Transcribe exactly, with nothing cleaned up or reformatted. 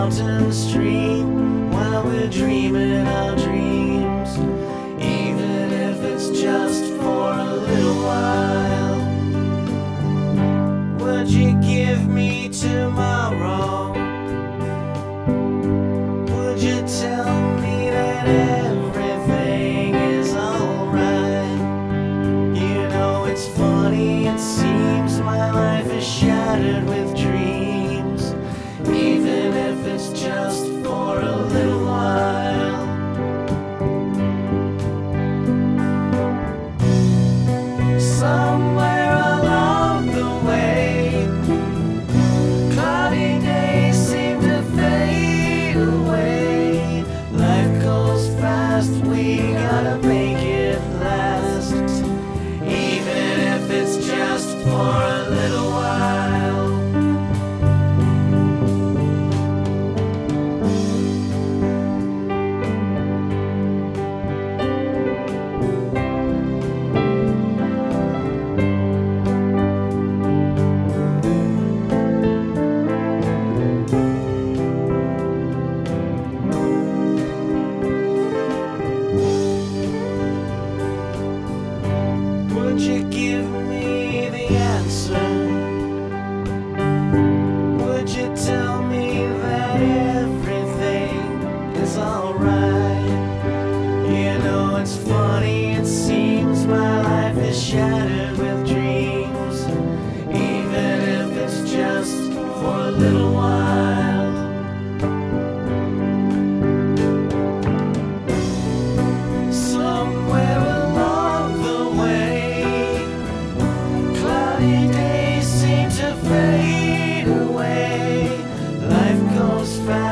mountain stream while we're dreaming our dreams, even if it's just for a little while. Would you give me tomorrow? Would you tell me that everything is alright? You know, it's funny, it seems my life is shattered with dreams, even if it's just for a little while. Somewhere along the way, cloudy days seem to fade away. Life goes fast, we gotta make it last, even if it's just for a little while. Would you give me the answer? Would you tell me that everything is alright? You know, it's funny, it seems my life is shattered with dreams, even if it's just for a little while. Somewhere along the way, cloudy days seem to fade away. Life goes fast.